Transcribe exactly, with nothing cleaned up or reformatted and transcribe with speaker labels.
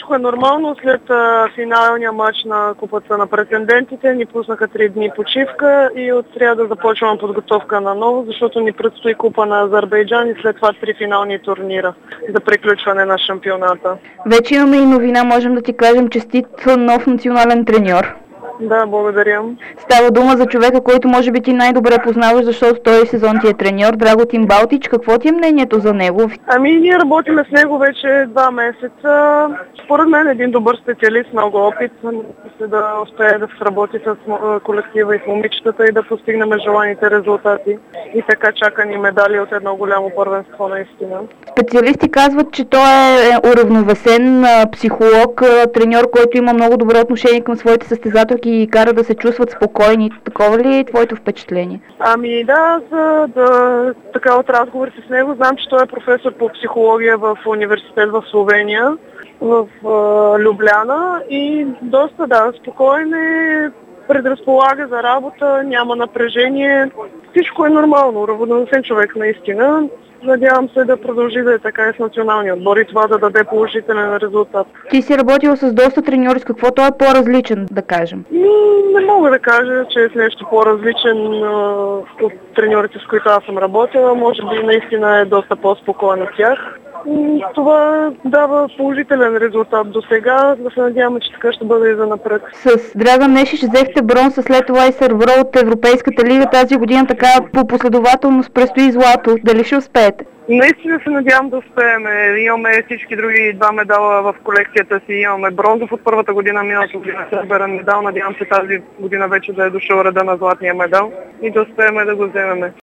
Speaker 1: всичко е нормално. След а, финалния матч на Купата на претендентите ни пуснаха три дни почивка и от сряда започваме подготовка на ново, защото ни предстои Купа на Азербайджан и след това три финални турнира за приключване на шампионата.
Speaker 2: Вече имаме и новина, можем да ти кажем честит нов национален треньор.
Speaker 1: Да, благодаря.
Speaker 2: Става дума за човека, който може би ти най-добре познаваш, защото този сезон ти е треньор, Драготин Балтич. Какво ти е мнението за него?
Speaker 1: Ами ние работиме с него вече два месеца. Според мен е един добър специалист, много опит. Мисля да успее да се работи с колектива и с момичетата и да постигнем желаните резултати. И така чакани медали от едно голямо първенство наистина.
Speaker 2: Специалисти казват, че той е уравновесен психолог, треньор, който има много добро отношение към своите състезателки и кара да се чувстват спокойни. Такова ли е твоето впечатление?
Speaker 1: Ами да, за да, така от разговорите с него знам, че той е професор по психология в университет в Словения, в а, Любляна и доста да, спокоен е, предразполага за работа, няма напрежение. Всичко е нормално, уравновесен човек наистина. Надявам се да продължи да е така и с националния отбор и това да даде положителен резултат.
Speaker 2: Ти си работила с доста треньори, с какво той е по-различен, да кажем?
Speaker 1: Не мога да кажа, че е с нещо по-различен а, от треньорите, с които аз съм работила. Може би наистина е доста по-спокоен от тях. Това дава положителен резултат до сега. Да се надяваме, че така ще бъде и за напред.
Speaker 2: С Драган Нешич взехте бронз, след това и сърбро от Европейската лига. Тази година така по последователност предстои злато. Дали ще успеете?
Speaker 1: Наистина се надявам да успеем. Имаме всички други два медала в колекцията си. Имаме бронзов от първата година, миналата година сребърен медал. Надявам се тази година вече да е дошъл реда на златния медал и да успеем да го вземем.